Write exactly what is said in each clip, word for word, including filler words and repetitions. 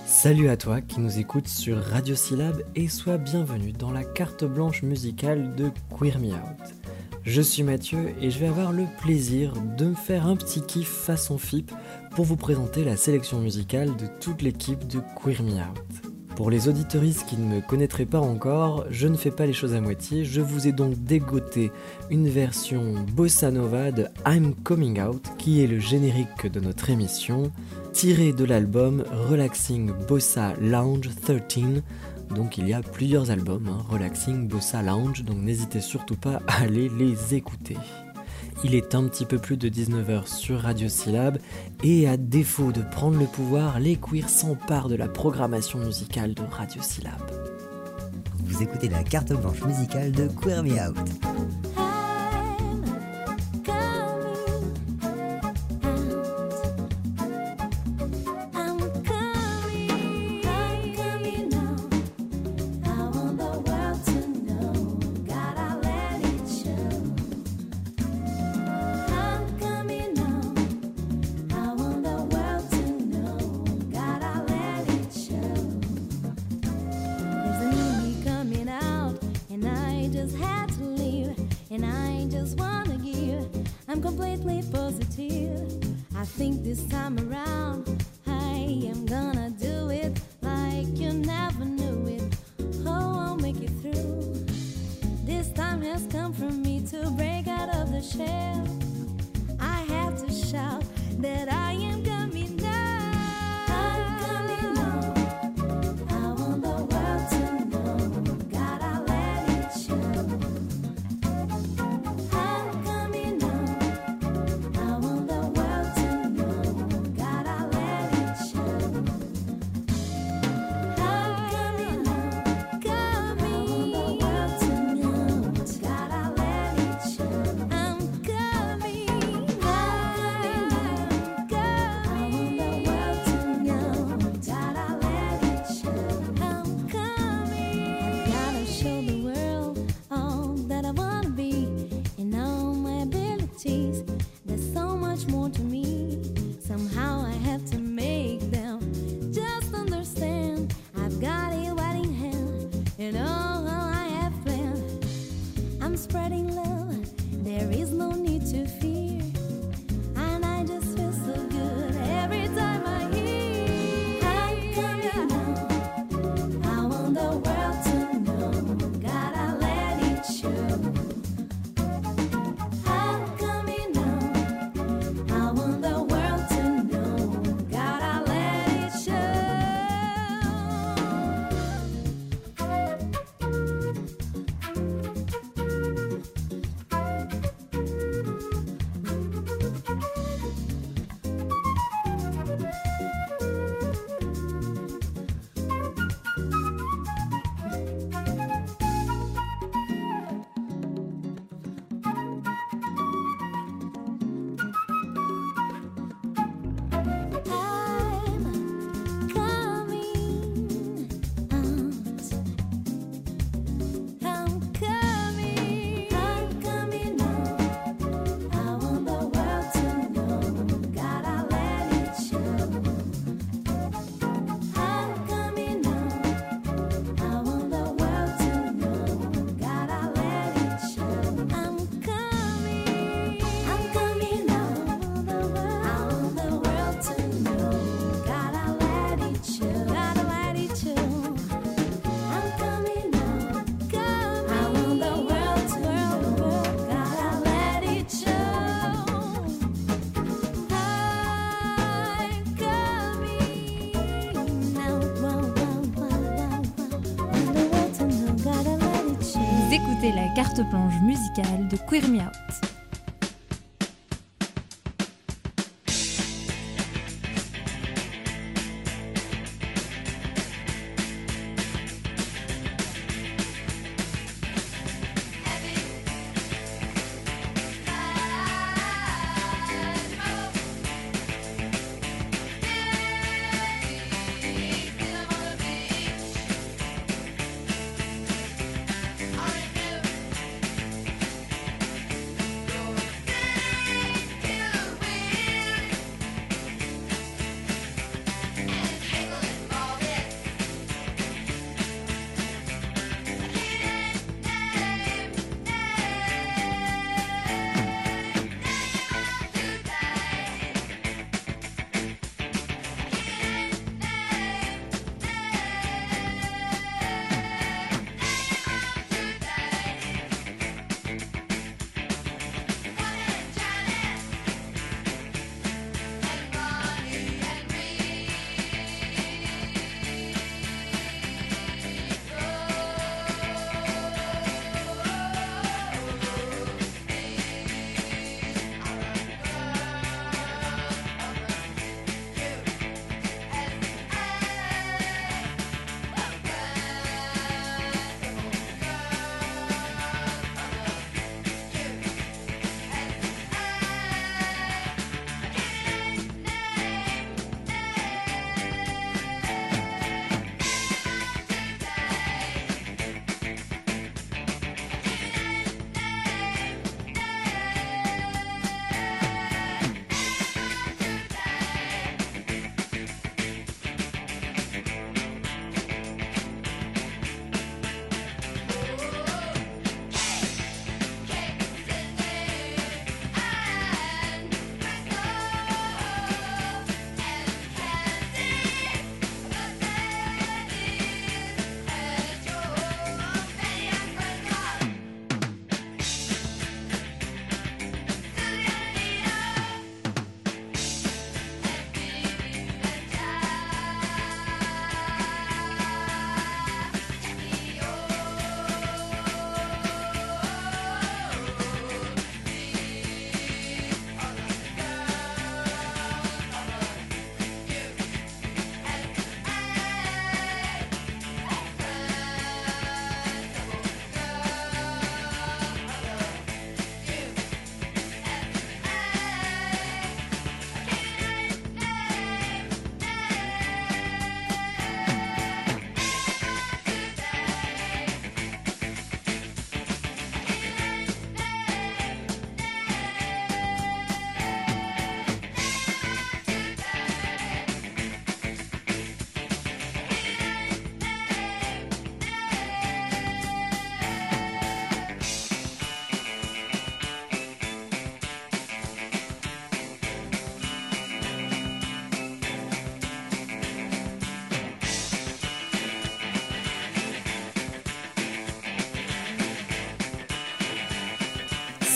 Salut à toi qui nous écoutes sur Radio Syllab et sois bienvenue dans la carte blanche musicale de Queer Me Out. Je suis Mathieu et je vais avoir le plaisir de me faire un petit kiff façon F I P pour vous présenter la sélection musicale de toute l'équipe de Queer Me Out. Pour les auditeuristes qui ne me connaîtraient pas encore, je ne fais pas les choses à moitié, je vous ai donc dégoté une version bossa nova de I'm Coming Out, qui est le générique de notre émission, tiré de l'album Relaxing Bossa Lounge treize, donc il y a plusieurs albums, hein, Relaxing Bossa Lounge, donc n'hésitez surtout pas à aller les écouter. Il est un petit peu plus de dix-neuf heures sur Radio Syllab et à défaut de prendre le pouvoir, les queers s'emparent de la programmation musicale de Radio Syllab. Vous écoutez la carte blanche musicale de Queer Me Out. Écoutez la carte blanche musicale de Queer Me Out. All right,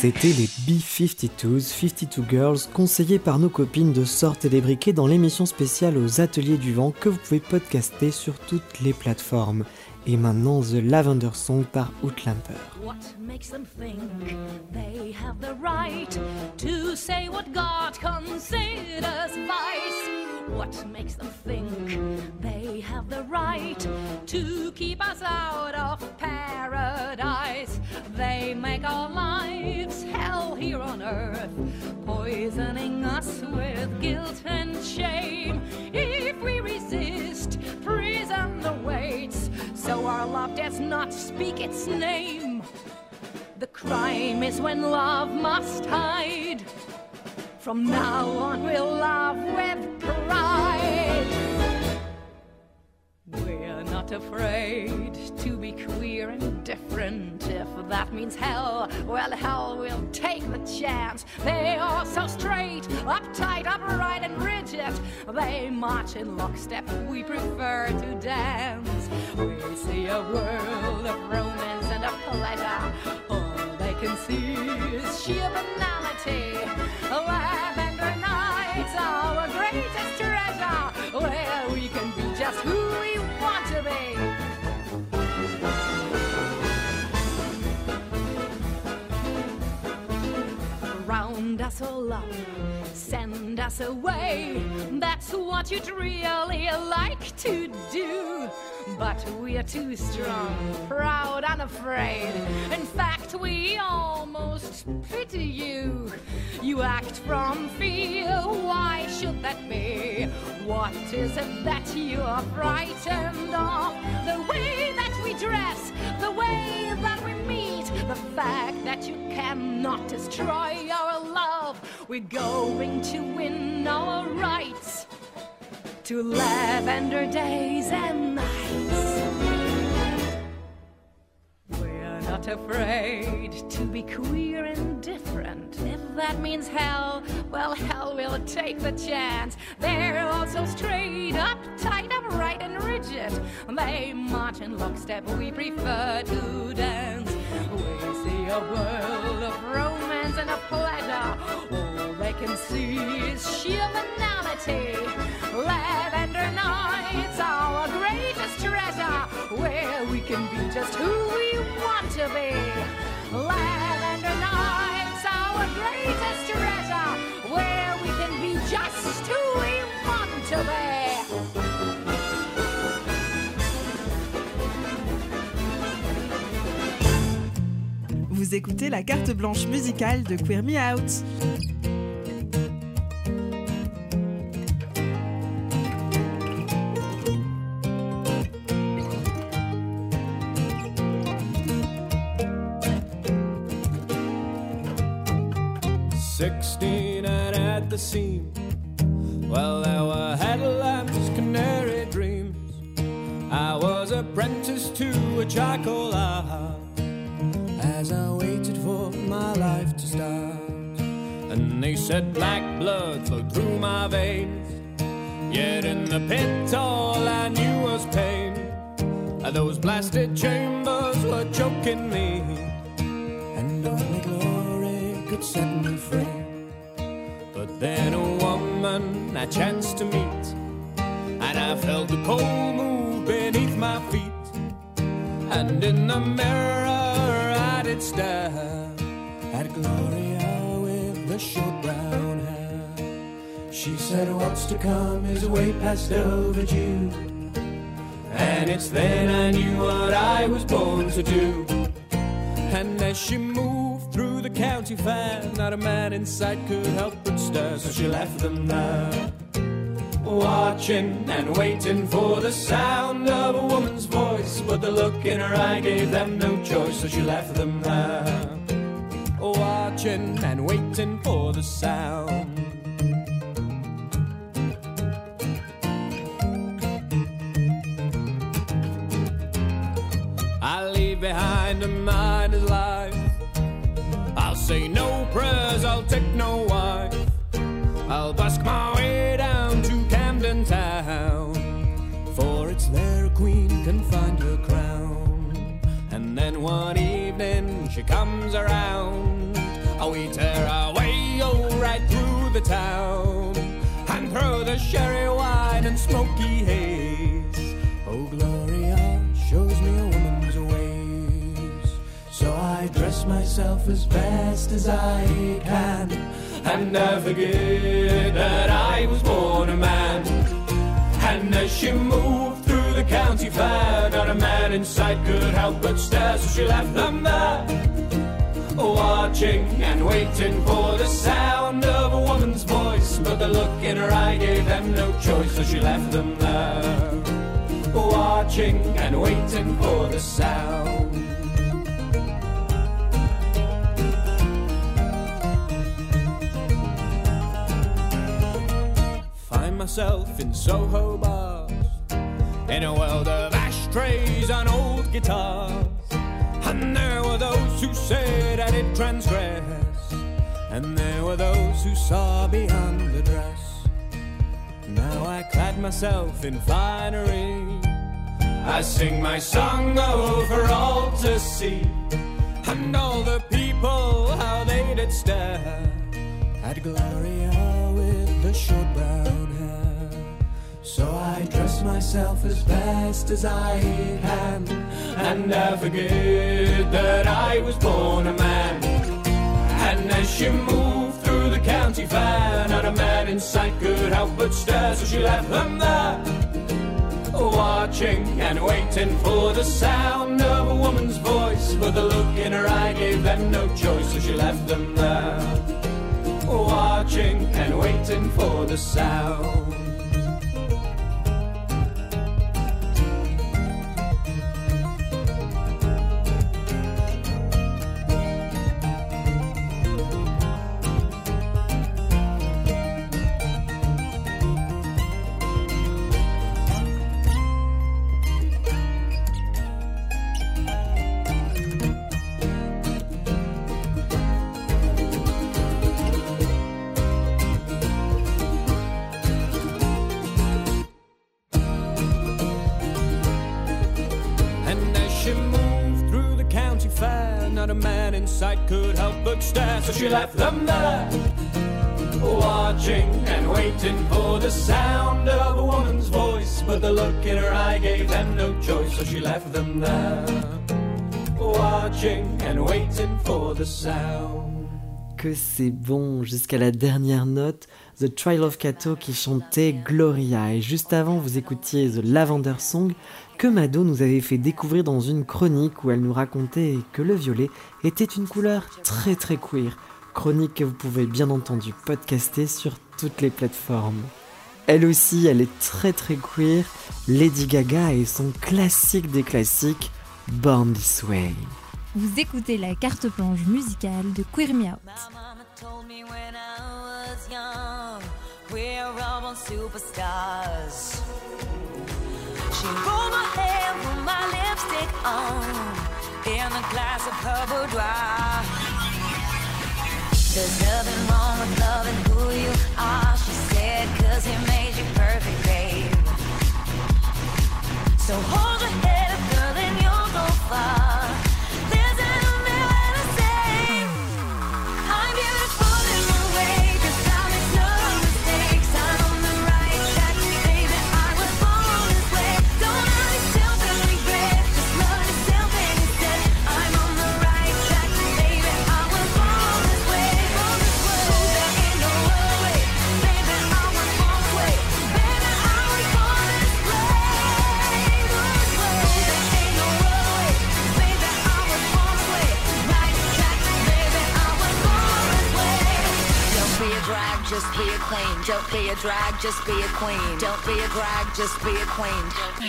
C'était les B cinquante-deux, cinquante-deux Girls, conseillés par nos copines de Sortez des briquets dans l'émission spéciale aux Ateliers du Vent que vous pouvez podcaster sur toutes les plateformes. Et maintenant, The Lavender Song par Outlamper. What makes them think they have the right to say what God considers vice? What makes them think they have the right to keep us out of paradise? They make our lives hell here on earth, poisoning us with guilt and shame. If we resist, prison awaits, so our love does not speak its name. The crime is when love must hide. From now on we'll love with pride. We're not afraid to be queer and different. If that means hell, well, hell will take the chance. They are so straight, uptight, upright and rigid. They march in lockstep, we prefer to dance. We see a world of romance and of pleasure. All they can see is sheer banality. Lavender nights, our greatest treasure, where we can be just who we want to be. Round us all up, send us away. That's what you'd really like to do. But we're too strong, proud, unafraid. In fact, we almost pity you. You act from fear, why should that be? What is it that you are frightened of? The way that we dress, the way that we meet, the fact that you cannot destroy our love. We're going to win our rights to lavender days and nights. We're not afraid to be queer and different. If that means hell, well, hell will take the chance. They're also straight, uptight, upright and rigid. They march in lockstep, we prefer to dance. We see a world of romance and of pleasure. All they can see is sheer banality. Lavender nights, our greatest treasure, where we can be just who we want to be. Lavender nights, our greatest treasure, where we can be just who we want to be. Vous écoutez la carte blanche musicale de Queer Me Out. Sixteen and at the seam. Well, there were headlamps, canary dreams. I was apprenticed to a charcoal art as I waited for my life to start. And they said black blood flowed through my veins, yet in the pit all I knew was pain. Those blasted chambers were choking me, and only glory could set me free. But then a woman I chanced to meet, and I felt the cold move beneath my feet. And in the mirror I did stare at Gloria with the short brown hair. She said what's to come is way past overdue, and it's then I knew what I was born to do. And as she moved through the county fair, not a man in sight could help but stare. So she left them there, watching and waiting for the sound of a woman's voice. But the look in her eye gave them no choice. So she left them there, watching and waiting for the sound. I leave behind a miner's life. I'll say no prayers, I'll take no wife. I'll busk my way down to Camden Town, for it's there a queen can find her crown. And then one evening she comes around, we tear our way oh, right through the town and throw the sherry wine and smoky haze. Oh, Gloria shows me a woman's ways. So I dress myself as best as I can and never forget that I was born a man. And as she moved through the county fair, not a man in sight could help but stare, so she left them there, watching and waiting for the sound of a woman's voice. But the look in her eye gave them no choice, so she left them there, watching and waiting for the sound. Find myself in Soho bars, in a world of ashtrays and old guitars. And there were those who said I did transgress, and there were those who saw beyond the dress. Now I clad myself in finery, I sing my song over all to see, and all the people, how they did stare at Gloria with the short brown hair. So I dress myself as best as I can and never forget that I was born a man. And as she moved through the county fair, not a man in sight could help but stare, so she left them there, watching and waiting for the sound of a woman's voice. But the look in her eye gave them no choice, so she left them there, watching and waiting for the sound. Could help but stare, so she left them there, watching and waiting for the sound of a woman's voice. But the look in her eye gave them no choice, so she left them there, watching and waiting for the sound. Que c'est bon, jusqu'à la dernière note, The Trial of Cato qui chantait Gloria. Et juste avant, vous écoutiez The Lavender Song, que Mado nous avait fait découvrir dans une chronique où elle nous racontait que le violet était une couleur très très queer. Chronique que vous pouvez bien entendu podcaster sur toutes les plateformes. Elle aussi, elle est très très queer, Lady Gaga et son classique des classiques, Born This Way. Vous écoutez la carte blanche musicale de Queer Me Out. She rolled my hair, put my lipstick on, in a glass of her boudoir. There's nothing wrong with loving who you are, she said, cause he made you perfect, babe. So hold your head up, girl, and you'll go far. Listen to me when I say I'm beautiful in my way, cause I make no mistakes. I'm on the right track, baby, I was born this way. Don't hurt yourself and regret, just love yourself instead. I'm on the right track, baby, I was born this way, born this way. Oh, there ain't no other way, baby, I was born this way. Baby, I was born this way, born this way. Oh, there ain't no other way, baby, I was born this way. Right track, baby, I was born this way. Don't be a drag, just be a queen. Don't be a drag, just be a queen. Don't be a drag, just be a queen.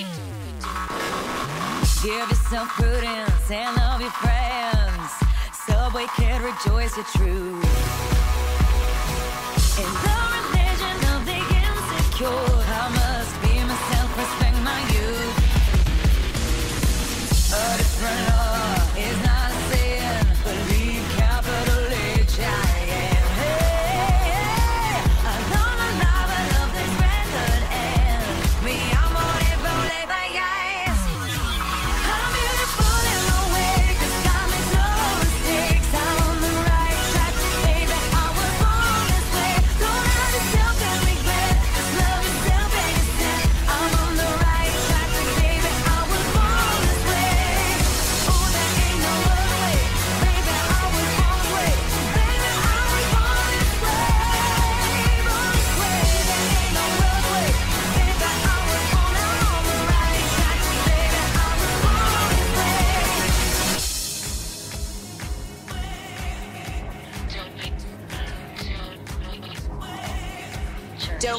Give yourself prudence and love your friends. Subway kid, rejoice your truth. In the religion of the insecure, I must be myself, respect my youth. A different law is not a sin. Believe capital H I M. Hey, hey, I love my life, I love this record and me, I'm on it, roll it by guys. I'm beautiful in my way, cause I make no mistakes. I'm on the right track,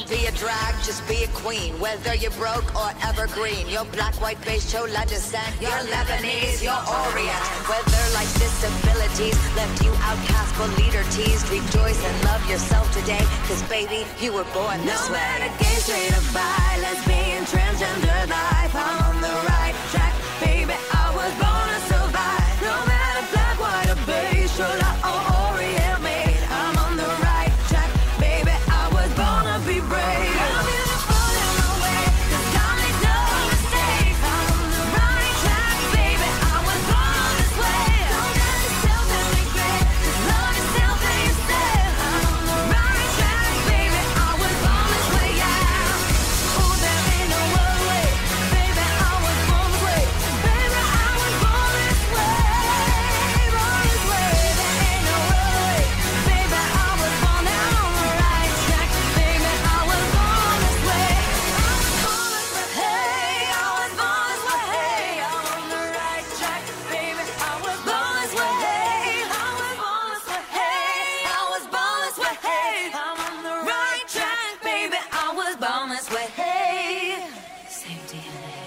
be a drag, just be a queen. Whether you're broke or evergreen, you're black, white, beige, chola descent, you're Lebanese, you're Orient. Whether life's disabilities left you outcast but leader teased, rejoice and love yourself today, cause baby, you were born this No way. matter gay, straight or bi, lesbian, transgender life, I'm on the right track, baby, I was born to survive. No matter black, white or beige, chola or Orient made, I'm on the right track, baby, I was born to be brave. I'm beautiful in my way, 'cause God makes no mistakes. I'm on the right track, baby, I was born this way. Don't doubt yourself and regret, 'cause love yourself and yourself. I'm on the right track, baby, I was born this way, yeah. Oh, there ain't no other way, baby, I was born this way. Baby, I was born this way, born this way. There ain't no other way, baby, I was born down on the right track, baby, I was born this way. I was born this way, hey, I was born this way, hey, I'm on the right track, baby, I was born this way, hey, I was born this way, hey, I was born this way, hey, I'm on the right track, baby, I was born this way, hey. Same D N A,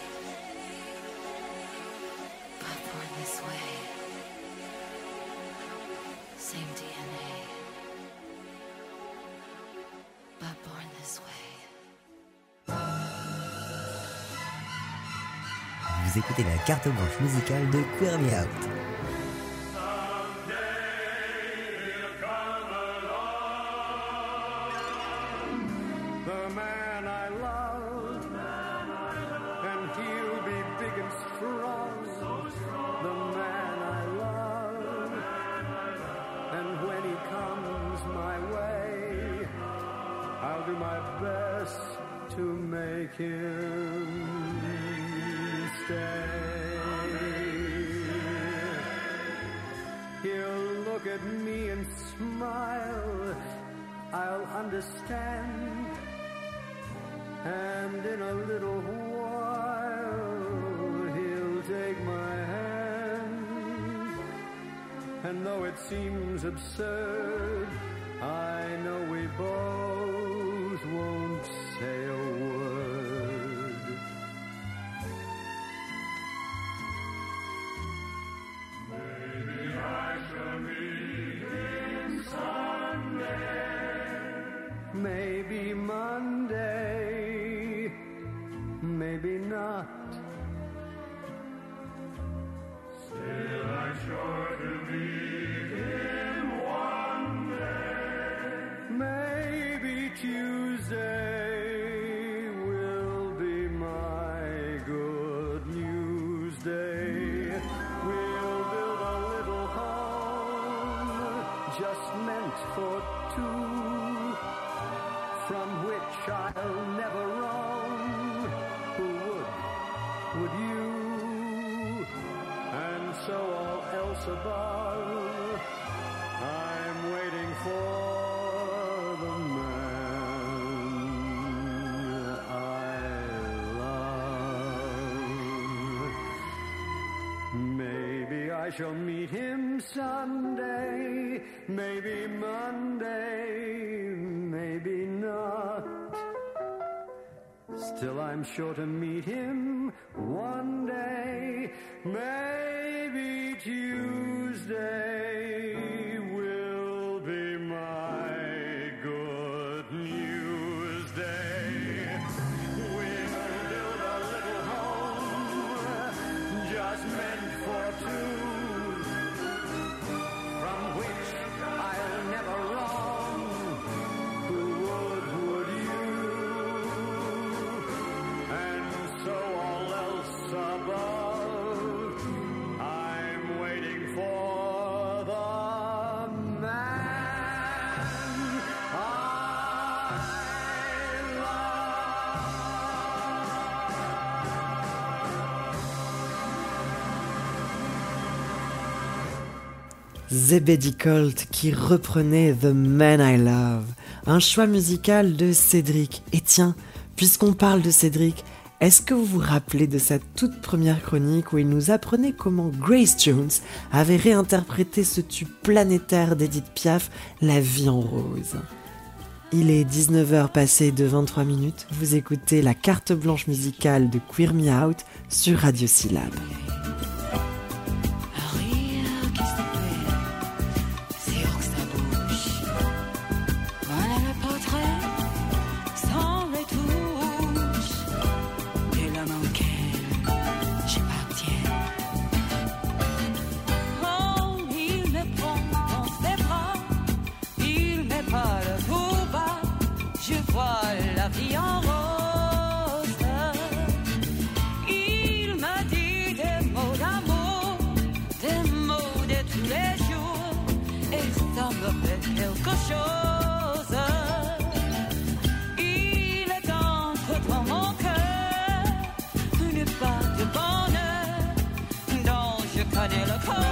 but born this way. Same D N A, but born this way. Vous écoutez la carte blanche musicale de Queer Me Out. The man I love, and he'll be big and strong. The man I love, and when he comes my way, I'll do my best to make him stay. He'll look at me and smile, I'll understand, and in a little while he'll take my hand. And though it seems absurd, I know we both won't say a word. Maybe I shall meet him someday. Maybe Monday, maybe not. Still I'm sure to meet him one day. Maybe Tuesday will be my good news day. We'll build a little home just meant for two, from which I'll never roam. Who would, would you? And so all else above, I'm waiting for the man I love. Maybe I shall meet him Sunday, maybe Monday, maybe not. Still I'm sure to meet him one day. Maybe Tuesday will be my good news day. We'll build a little home just meant for two, from which I'll never roam. Who would, would you? And so all else above, I'm waiting for the man I Zebedee Colt qui reprenait The Man I Love, un choix musical de Cédric. Et tiens, puisqu'on parle de Cédric, est-ce que vous vous rappelez de sa toute première chronique où il nous apprenait comment Grace Jones avait réinterprété ce tube planétaire d'Edith Piaf, La vie en rose? Il est dix-neuf heures passées de vingt-trois minutes. Vous écoutez la carte blanche musicale de Queer Me Out sur Radio Syllab. Un rire qui se fait, c'est haut que ça bouge. Voilà le portrait sans retouche de l'homme auquel j'appartiens. Oh, il me prend dans ses bras, il me parle tout bas. Je vois la vie en rose. Il m'a dit des mots d'amour, des mots de tous les jours, et ça me fait quelque chose. Il est entre dans mon cœur une part de bonheur dont je connais le corps.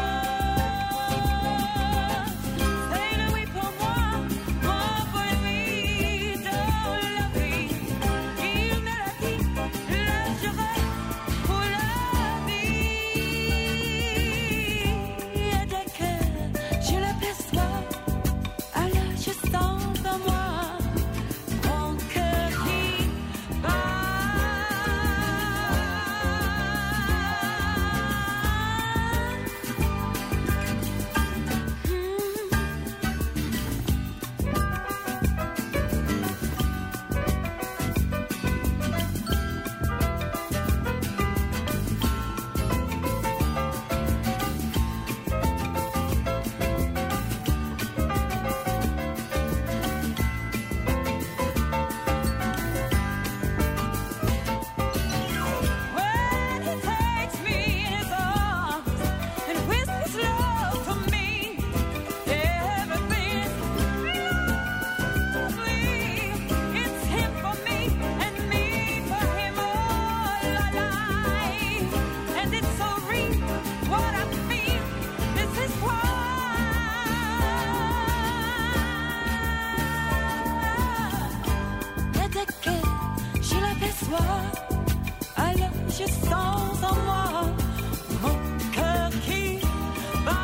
Alors je sens en moi mon cœur qui bat.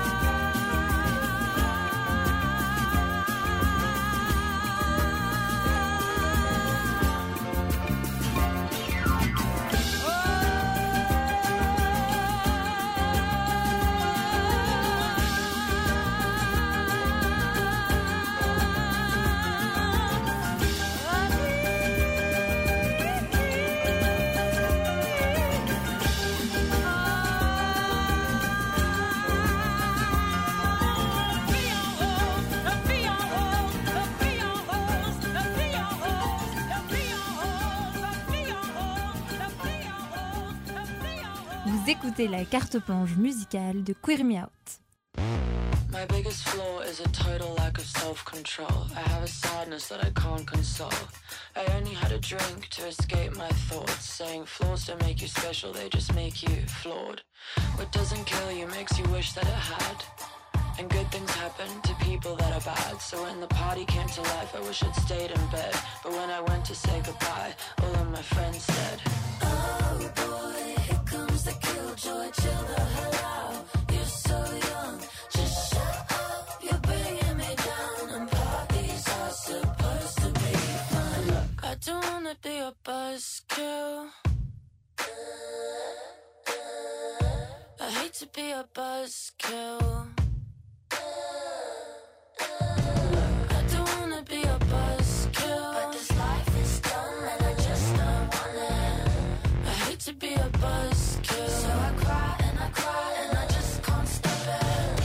Vous écoutez la carte blanche musicale de Queer Me Out. My biggest flaw is a total lack of self-control. I have a sadness that I can't console. I only had a drink to escape my thoughts, saying flaws don't make you special, they just make you flawed. What doesn't kill you makes you wish that it had. And good things happen to people that are bad. So when the party came to life, I wish I'd stayed in bed. But when I went to say goodbye, all of my friends said, oh boy, here comes the killjoy, chill the hell out. You're so young, just shut up, you're bringing me down. And parties are supposed to be fun. Look, I don't wanna be a buzzkill. I hate to be a buzzkill. I don't wanna be a buzzkill, but this life is dumb and I just don't want it. I hate to be a buzzkill, so I cry and I cry and I just can't stop it.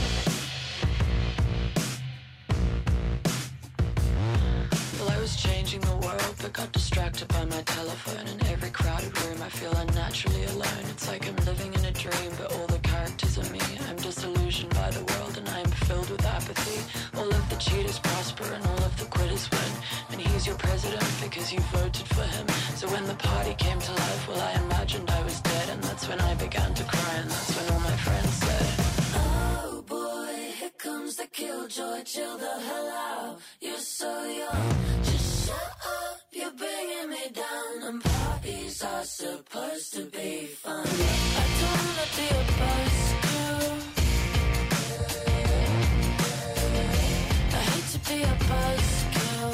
Well, I was changing the world, but got distracted by my telephone. In every crowded room, I feel unnaturally alone. It's like I'm living in a dream, but all the characters are me. I'm disillusioned by the world and I'm filled with apathy. All of the cheaters prosper and all of the quitters win. And he's your president because you voted for him. So when the party came to life, well, I imagined I was dead. And that's when I began to cry and that's when all my friends said, oh boy, here comes the killjoy, chill the hell out. You're so young, just shut up, you're bringing me down. And parties are supposed to be fun. I don't wanna be a buzzkill. I hate to be a buzzkill.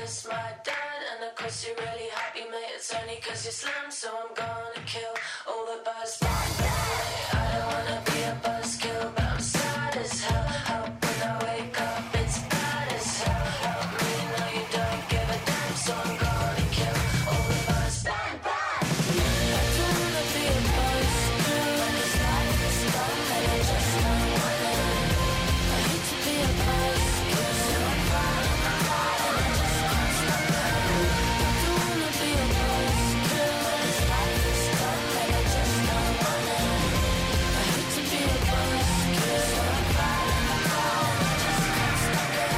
miss my dad, and of course you're really happy, mate. It's only cause you're slim, so I'm gonna kill all the buzz. I don't wanna be a buzzkill, but I'm sad as hell. Help when I wake up, it's bad as hell. Help me, no you don't give a damn, so I'm gonna kill all the buzz. Bad, bad. I don't wanna be a buzzkill, when this life is fun, and I just don't wanna. I hate to be a buzzkill, so I'm fine, I'm fine, and I just can't stop it. I don't wanna be a buzzkill, when this life is fun, and I just don't wanna. I hate to be a buzzkill, so I'm fine, I'm fine, and I just can't stop it.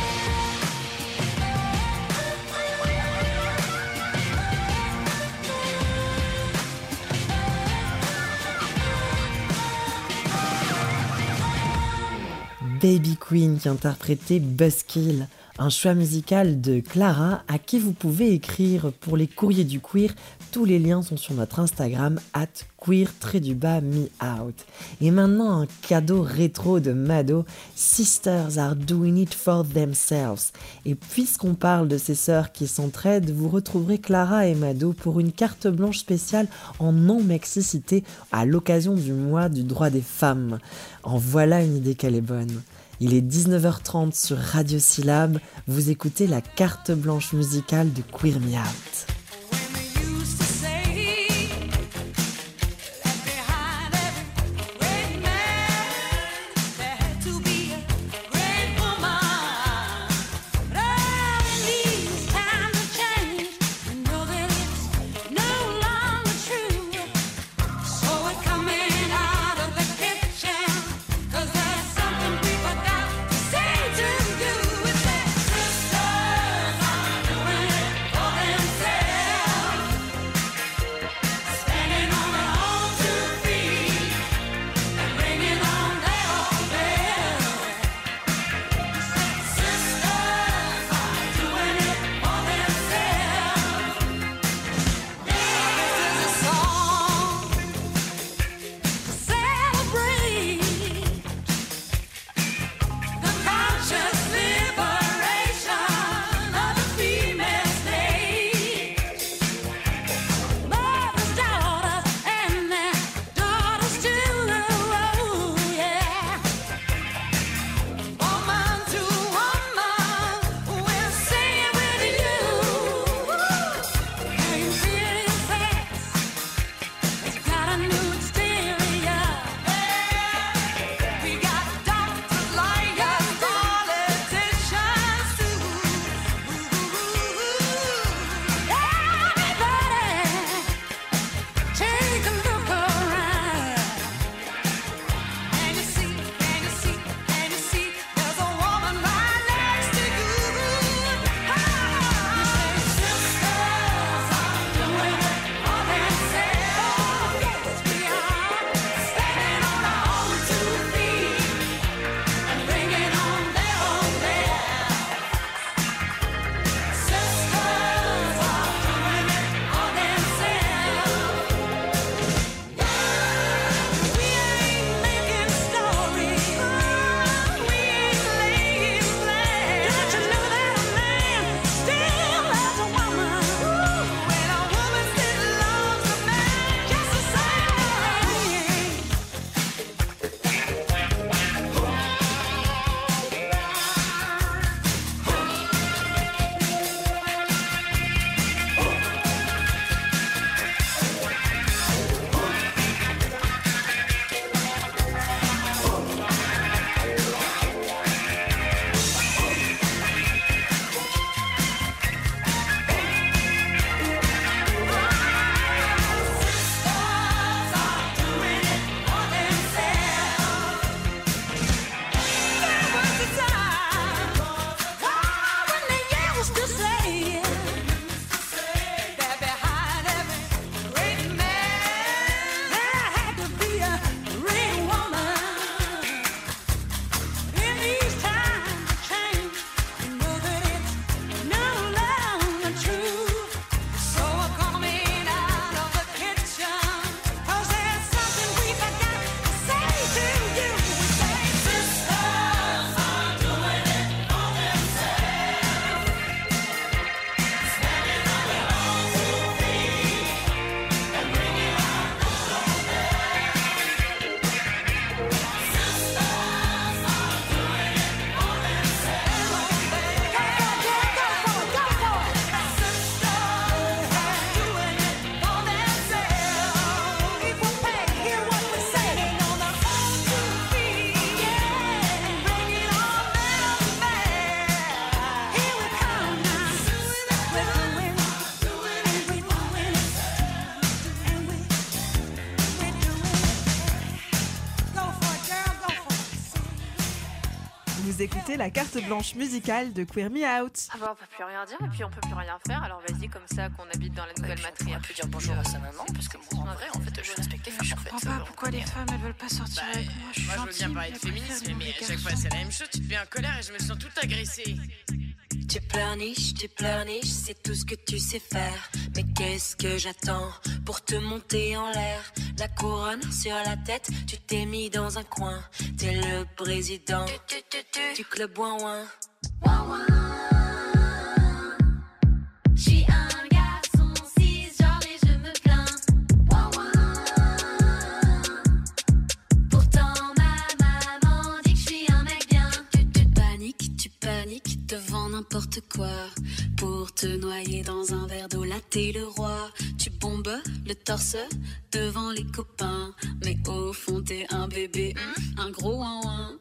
Baby Queen qui interprétait Buzzkill, un choix musical de Clara à qui vous pouvez écrire pour les courriers du queer. Tous les liens sont sur notre Instagram at queer-me-out. Et maintenant un cadeau rétro de Mado, Sisters are doing it for themselves. Et puisqu'on parle de ces sœurs qui s'entraident, vous retrouverez Clara et Mado pour une carte blanche spéciale en non-mexicité à l'occasion du mois du droit des femmes. En voilà une idée qu'elle est bonne. Il est dix-neuf heures trente sur Radio Syllab, vous écoutez la carte blanche musicale de Queer Me Out. Say Vous écoutez la carte blanche musicale de Queer Me Out. Ah bah on peut plus rien dire et puis on peut plus rien faire, alors vas-y comme ça qu'on habite dans la nouvelle Ouais, matriarche. on peut dire bonjour à sa maman parce que moi en vrai en fait je respecte les Je en fait. comprends pas pourquoi les femmes elles veulent pas sortir avec moi. Je suis Moi, je veux gentille, bien parler de mais je préfère féminisme, les mais mauvais à chaque fois, garçons. c'est la même chose. Tu te mets en colère et je me sens toute agressée. Tu pleurniches, tu pleurniches, c'est tout ce que tu sais faire. Mais qu'est-ce que j'attends pour te monter en l'air? La couronne sur la tête, tu t'es mis dans un coin. T'es le président du club ouin ouin. J'suis un garçon cisgenre et je me plains. Pourtant ma maman dit que j'suis un mec bien. Tu, tu paniques, tu paniques devant n'importe quoi. Pour te noyer dans un verre d'eau, là t'es le roi. Tu bombes le torse devant les copains. Mais au fond t'es un bébé, un gros ouin ouin.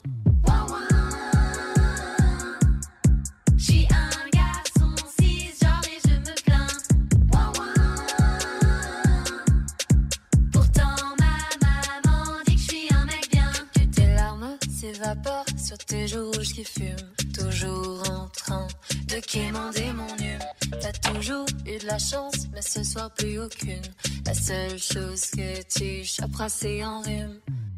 J'suis un garçon cisgenre et je me plains. Pourtant ma maman dit que j'suis un mec bien. Que tes larmes s'évaporent sur tes joues rouges qui fument. Toujours en train de quémander mon hume. T'as toujours eu de la chance, mais ce soir plus aucune. La seule chose que tu choperas c'est en rhume.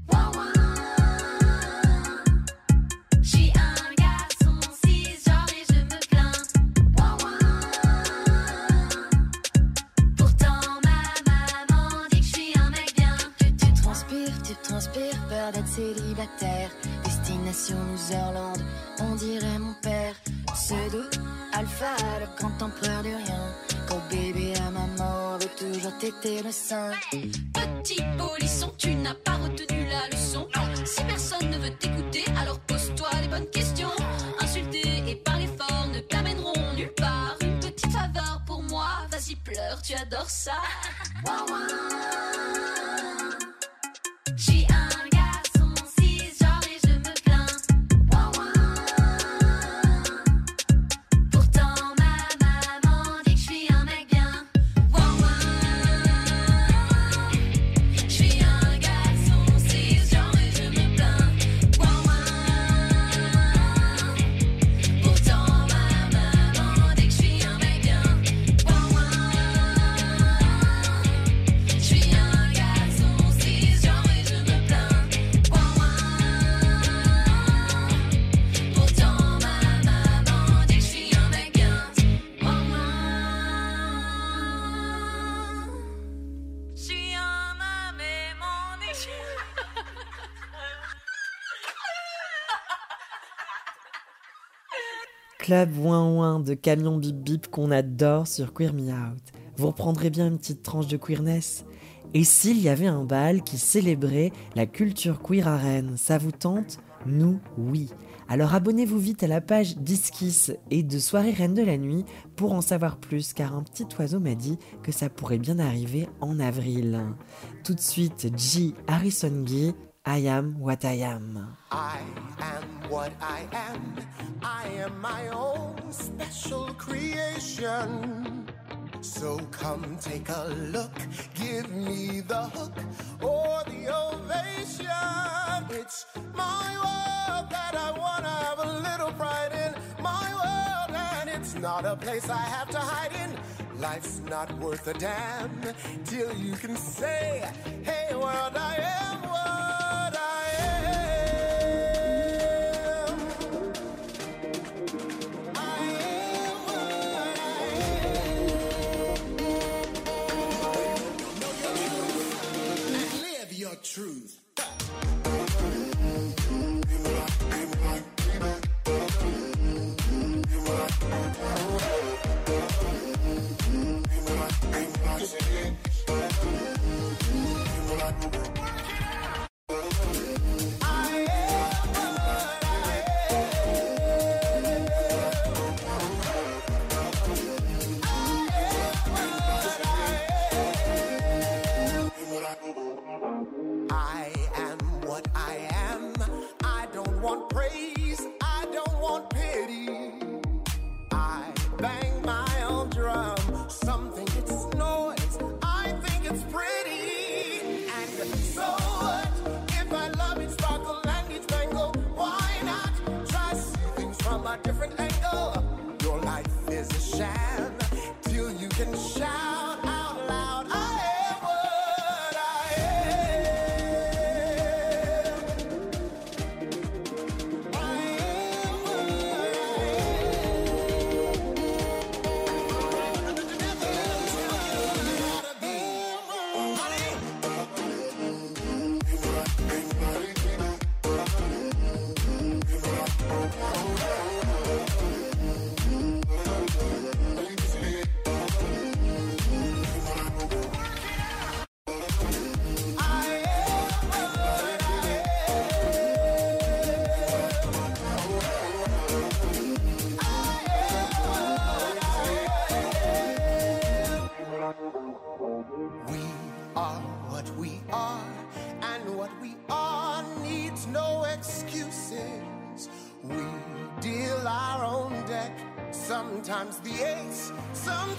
J'suis un garçon cisgenre et je me plains. Pourtant ma maman dit que j'suis un mec bien. Tu, tu transpires, tu transpires, peur d'être célibataire. Destination Loserland, on dirait mon père. Pseudo, alpha, le grand empereur du rien. Quand bébé à maman veut toujours téter le sein. Petit polisson, tu n'as pas retenu la leçon. Si personne ne veut t'écouter, alors pose-toi les bonnes questions. Insulter et parler fort ne t'amèneront nulle part. Une petite faveur pour moi, vas-y pleure, tu adores ça. J'suis un garçon cisgenre et je me plains. Pourtant ma maman dit que j'suis un mec bien. J'suis un garçon cisgenre et je me plains. Pourtant ma maman dit que j'suis un mec bien. J'suis un garçon cisgenre et je me plains. Pourtant ma maman dit que j'suis un mec bien. J'suis un ma maman dit que j'suis Club ouin ouin de Camion Bip Bip qu'on adore sur Queer Me Out. Vous reprendrez bien une petite tranche de queerness? Et s'il y avait un bal qui célébrait la culture queer à Rennes, ça vous tente? Nous, oui. Alors abonnez-vous vite à la page d'Iskis et de Soirée Reine de la Nuit pour en savoir plus, car un petit oiseau m'a dit que ça pourrait bien arriver en avril. Tout de suite, G. Harrison Gee, I am what I am. I am what I am. I am my own special creation. So come take a look, give me the hook or the ovation. It's my world that I wanna have a little pride in. My world, and it's not a place I have to hide in. Life's not worth a damn till you can say, hey world, I am what I am. I am what I am. And live your truth.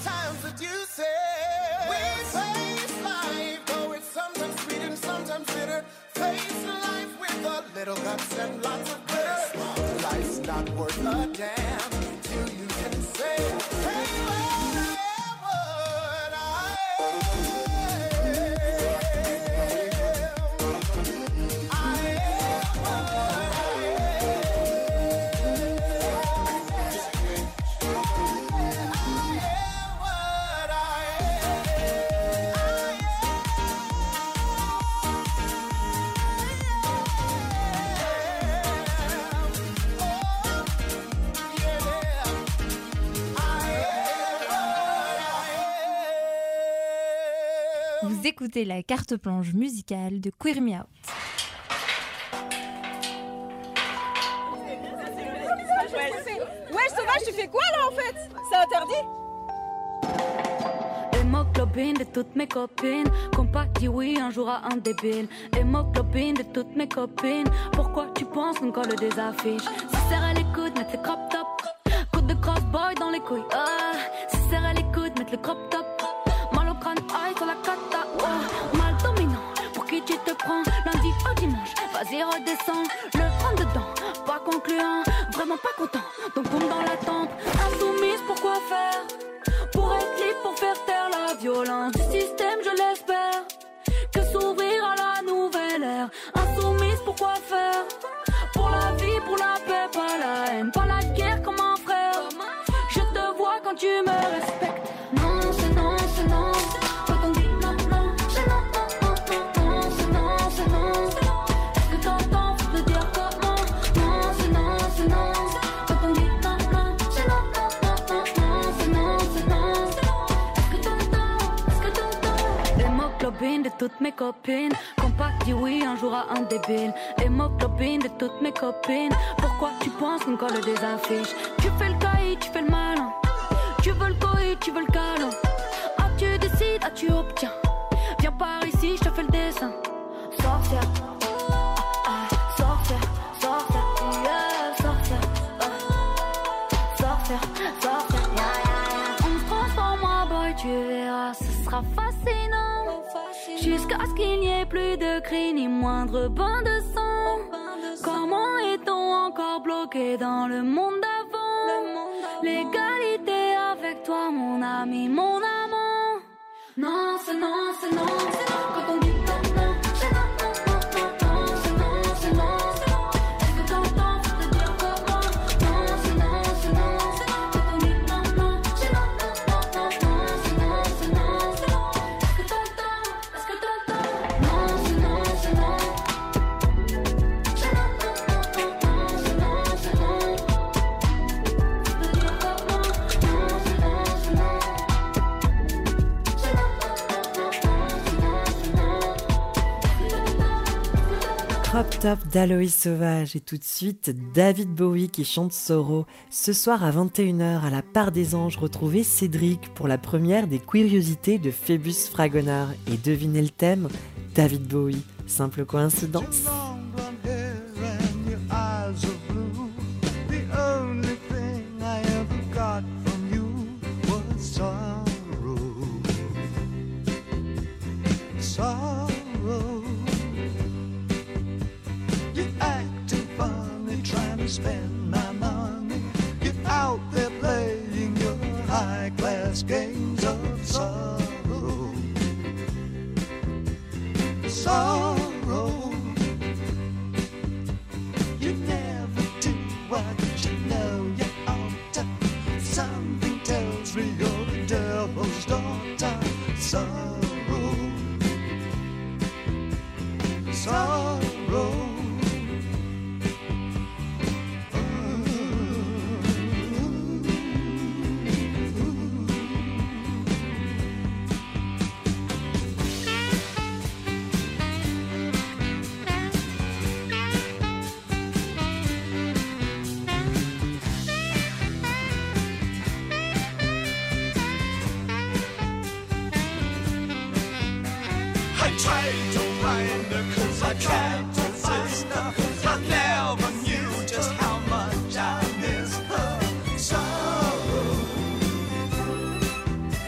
times that you say we face life, though it's sometimes sweet and sometimes bitter. Face life with a little guts and lots of glitter. Life's not worth a damn till you can say, hey, what I Vous écoutez la carte blanche musicale de Queer Me Out. Ouais, Sauvage, tu fais quoi là en fait? C'est interdit? Hémoglobine de toutes mes copines, qu'on pas dit oui un jour à un débile. Hémoglobine de toutes mes copines, pourquoi tu penses qu'on colle des affiches? Si serre à l'écoute, mettre le crop top. Coup de crossboy dans les couilles. Ah, si serre à l'écoute, mettre le crop top. Mal au crâne, aïe sur la cata. Oh, mal dominant, pour qui tu te prends? Lundi au dimanche, vas-y redescends. Le prendre dedans, pas concluant, vraiment pas content. Donc boum dans l'attente, insoumise, pourquoi faire? Pour être libre, pour faire taire la violence du système, je l'espère. Que s'ouvrir à la nouvelle ère. Insoumise, pourquoi faire? Pour la vie, pour la paix, pas la haine, pas la guerre comme un frère. Je te vois quand tu me respectes. Non, c'est non, c'est non. Quand on dit non, non, c'est non, non, non, non, c'est non, c'est non. Est-ce que t'entends, faut te dire comment? Non, c'est non, c'est non. Quand on dit non, non, c'est non, non, non, non, c'est non, c'est non. Est-ce que t'entends, est-ce que t'entends? Hémoglobine de toutes mes copines, qu'on pas dit oui un jour à un débile. Hémoglobine de toutes mes copines, pourquoi tu penses qu'on colle des affiches? Tu fais le caïd, tu fais le malin. Tu veux le coïd, tu veux le câlin. Ah tu décides, ah tu obtiens. Viens par ici, je te fais le dessin. Sorcière, ah, ah, sorcière, sorcière, yeah, sorcière, ah, sorcière, sorcière, yeah, yeah, yeah. On se transforme en boy, tu verras, ce sera fascinant. Jusqu'à ce qu'il n'y ait plus de cris ni moindre bain de sang. Comment est-on encore bloqué dans le monde d'avant? L'égalité avec toi, mon ami, mon amant. Non, c'est non, c'est non, c'est non. Quand on dit non, non, c'est non, non, non, non, non, c'est non, c'est non. Est-ce que t'entends, faut te dire comment? Non, c'est non, c'est non. Quand on dit non, non, c'est non, non, non, non, c'est non, c'est non. Est-ce que t'entends, est-ce que t'entends? Non, c'est non, c'est non. C'est non, non, non, non, c'est non, c'est non. Crop Top d'Aloïs Sauvage et tout de suite David Bowie qui chante Sorrow. Ce soir à vingt et une heures à la Part des Anges, retrouvez Cédric pour la première des Curiosités de Phébus Fragonard. Et devinez le thème, David Bowie. Simple coïncidence? Spend my money, get out there playing your high-class games of sorrow. Sorrow. You never do what you know you ought to. Something tells me you're the devil's daughter. Sorrow. Sorrow. I tried to resist her. I never knew just how much I missed her. Sorrow.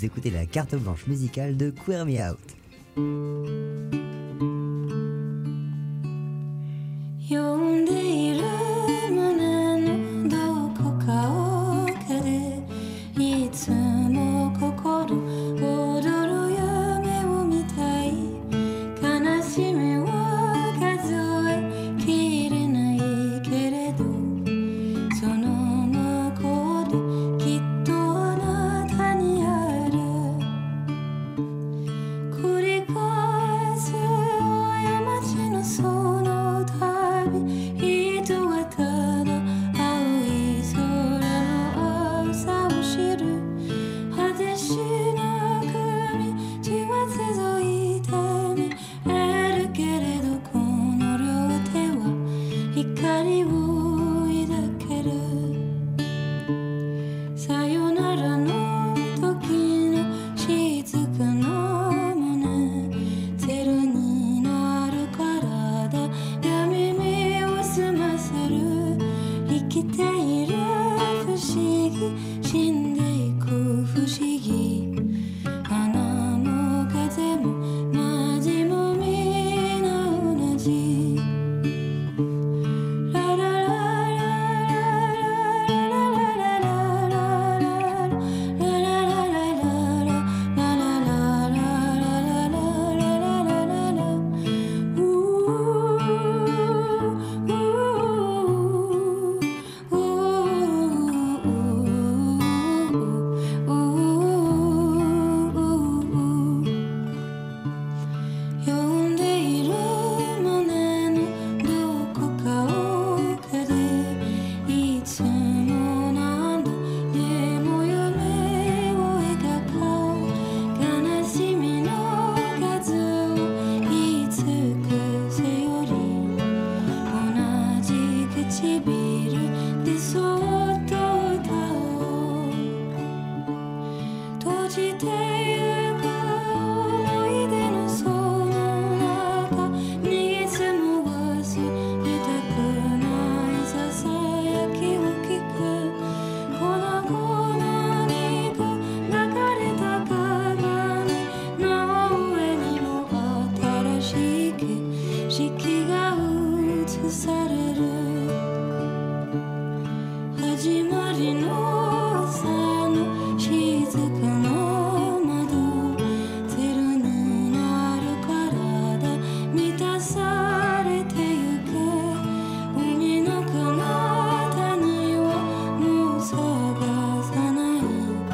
Vous écoutez la carte blanche musicale de Queer Me Out. 呼んでいる胸のどこか奥でいつも心躍る夢を見たい悲しみを数えきれないけれどその向こうできっとあなたにある繰り返す過ちのその旅人はただ青い空の青さを知る果てしなく道は続いて見えるけれどこの両手は光を抱けるさよならの時の静かな胸ゼロになる体が耳を澄ませる生きている不思議死んでいく不思議花も風も街もみんな同じララララ呼んでいる胸のどこか奥でいつも何度でも夢を描こう悲しみの数を言い尽くせより同じ唇でそっと歌おう閉じてゆく思い出のその中にいつも忘れたくないささやきを聞く粉々に砕かれた鏡の上にも新しい景色が映される始まりの朝の静かな窓ゼロになる体満たされてゆく海の彼方にはもう探さない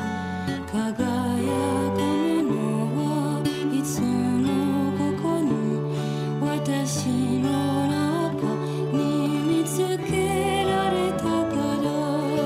輝くものはいつもここに私の中に見つけられたから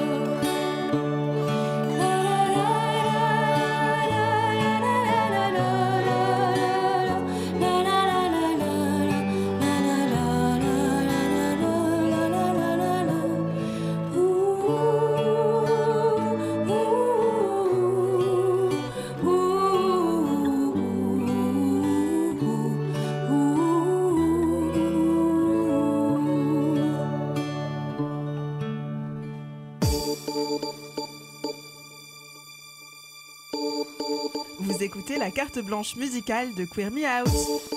Vous écoutez la carte blanche musicale de Queer Me Out.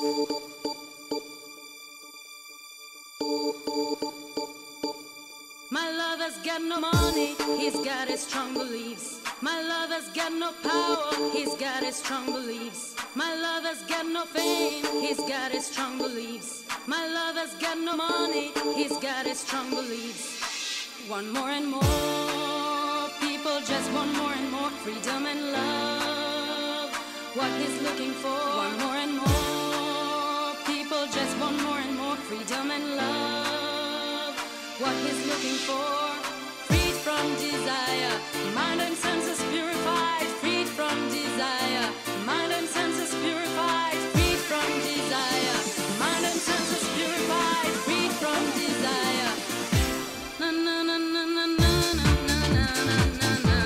My lover's got no money, he's got his strong beliefs. My lover's got no power, he's got his strong beliefs. My lover's got no fame, he's got his strong beliefs. My lover's got no money, he's got his strong beliefs. One more and more, people just want more and more freedom and love. What he's looking for, one more and more, people just want more and more freedom and love. What he's looking for, freed from desire, mind and senses purified, freed from desire, mind and senses purified, freed from desire, mind and senses purified, freed from desire. Na na na na na na na na na na na.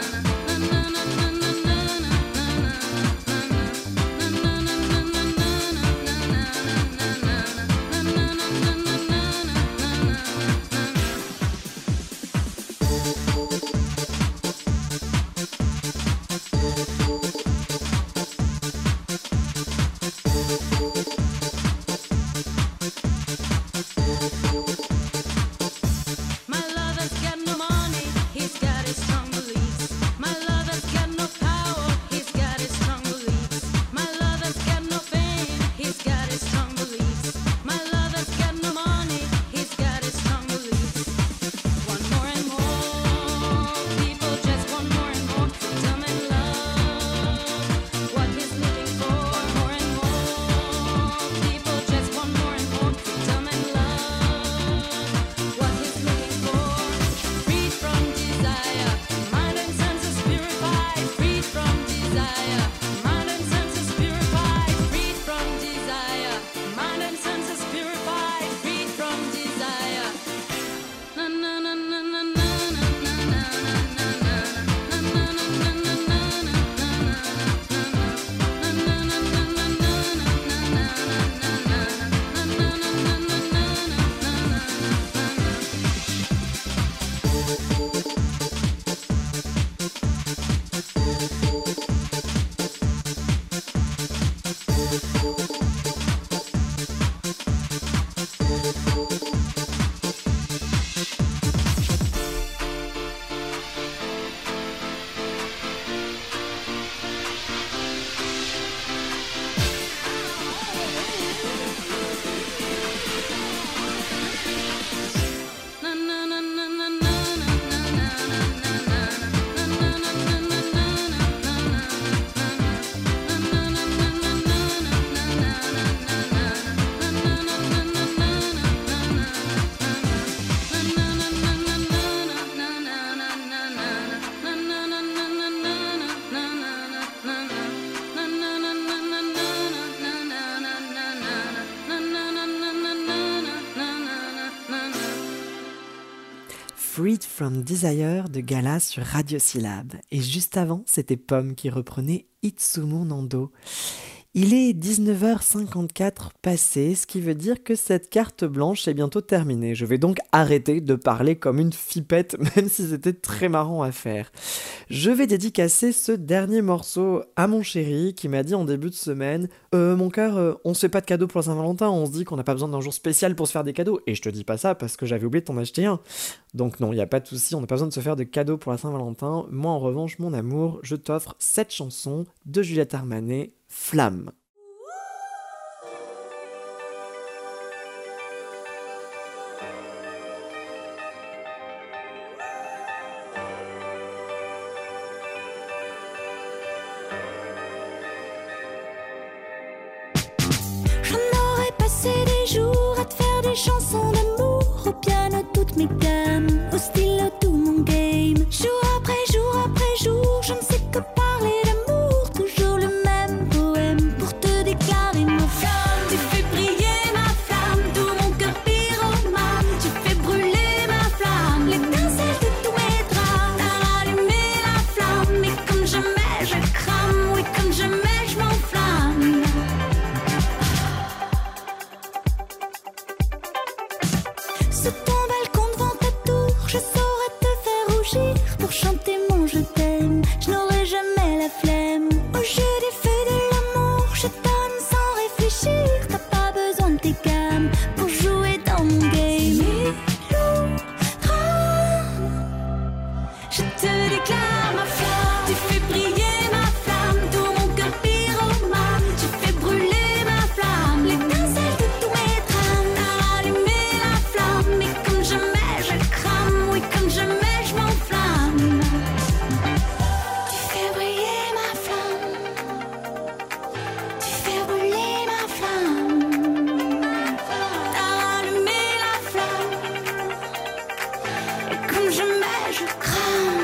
Freed from Desire de Gala sur Radio Syllab. Et juste avant, c'était Pomme qui reprenait Itsumo Nando. Il est dix-neuf heures cinquante-quatre passé, ce qui veut dire que cette carte blanche est bientôt terminée. Je vais donc arrêter de parler comme une fipette, même si c'était très marrant à faire. Je vais dédicacer ce dernier morceau à mon chéri qui m'a dit en début de semaine euh, « Mon cœur, euh, on se fait pas de cadeaux pour la Saint-Valentin, on se dit qu'on n'a pas besoin d'un jour spécial pour se faire des cadeaux. » Et je te dis pas ça parce que j'avais oublié de t'en acheter un. Donc non, il n'y a pas de souci, on n'a pas besoin de se faire de cadeaux pour la Saint-Valentin. Moi en revanche, mon amour, je t'offre cette chanson de Juliette Armanet, Flamme. J'en aurais passé des jours à te faire des chansons d'amour, au piano toutes mes gammes, au stylo tout mon game. Jour après jour après jour, je ne sais que parler d'amour, toujours le même poème pour te déclarer ma flamme. Tu fais briller ma flamme, tout mon cœur pyromane. Tu fais brûler ma flamme, l'étincelle de tous mes drames. T'as allumé la flamme, et comme jamais je crame, oui comme jamais je m'enflamme. Sous ton balcon devant ta tour, je saurais te faire rougir pour chanter mon je t'aime. Je n'aurai jamais la flemme. Au jeu des feux de l'amour, je donne sans réfléchir. T'as pas besoin de tes gammes pour jouer dans mon game. Je te déclare ma flamme. Tu fais briller ma flamme, tout mon cœur pyromane. Tu fais brûler ma flamme, l'étincelle de tous mes drames. T'as allumé la flamme, mais comme jamais je crame, oui comme jamais je m'enflamme. Tu fais briller ma flamme, tu fais brûler ma flamme. T'as allumé la flamme, et comme jamais je crame.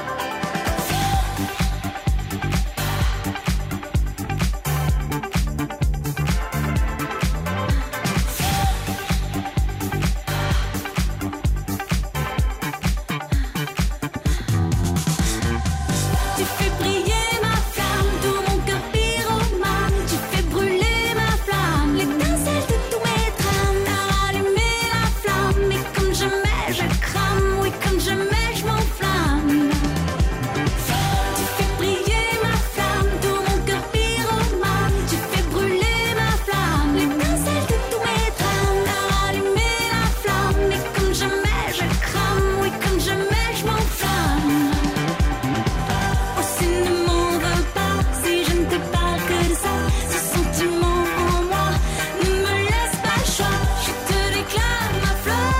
Tu fais briller ma flamme, tout mon cœur pyromane. Tu fais brûler ma flamme, l'étincelle de tous mes drames. T'as allumé la flamme, mais comme jamais je crame, oui comme jamais je m'enflamme. Tu fais briller ma flamme, tout mon cœur pyromane. Tu fais brûler ma flamme, l'étincelle de tous mes drames. T'as allumé la flamme, mais comme jamais je crame, oui comme jamais je m'enflamme. Oh, si ne m'en veux pas, si je ne te parle que de ça, ce sentiment en moi ne me laisse pas le choix. Je te déclare ma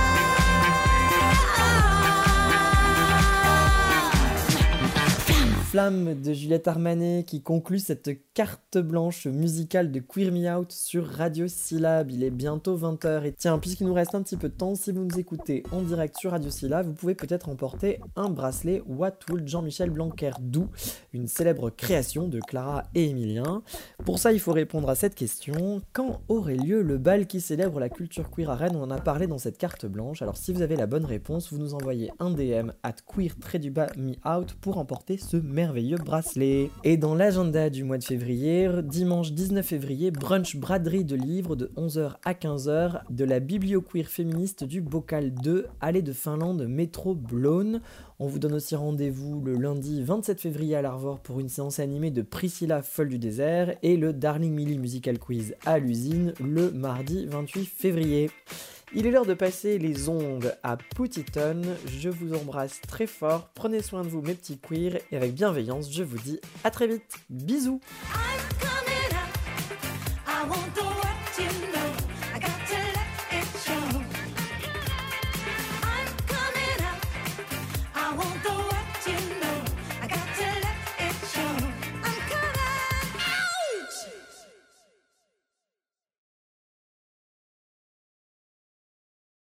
flamme. Flamme de Juliette Armanet qui conclut cette carte blanche musicale de Queer Me Out sur Radio Syllab. Il est bientôt vingt heures et tiens, puisqu'il nous reste un petit peu de temps, si vous nous écoutez en direct sur Radio Syllab, vous pouvez peut-être emporter un bracelet What Would Jean-Michel Blanquer Do, une célèbre création de Clara et Emilien. Pour ça, il faut répondre à cette question. Quand aurait lieu le bal qui célèbre la culture queer à Rennes? On en a parlé dans cette carte blanche. Alors si vous avez la bonne réponse, vous nous envoyez un D M at queer-me-out pour emporter ce merveilleux bracelet. Et dans l'agenda du mois de février, dimanche dix-neuf février, brunch braderie de livres de onze heures à quinze heures de la biblioqueer féministe du Bocal deux, allée de Finlande, métro Blône. On vous donne aussi rendez-vous le lundi vingt-sept février à l'Arvor pour une séance animée de Priscilla Folle du désert et le Darling Millie Musical Quiz à l'usine le mardi vingt-huit février. Il est l'heure de passer les ondes à Putiton. Je vous embrasse très fort, prenez soin de vous mes petits queers et avec bienveillance je vous dis à très vite. Bisous. I want